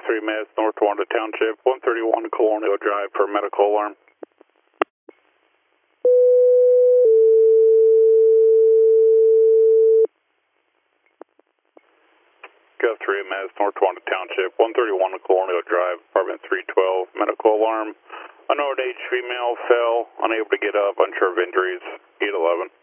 3 Mass, North Wanda Township, 131 Colonial Drive for medical alarm. Go 3 Mass, North Wanda Township, 131 Colonial Drive, apartment 312, medical alarm. Unknown age female fell, unable to get up, unsure of injuries, 811.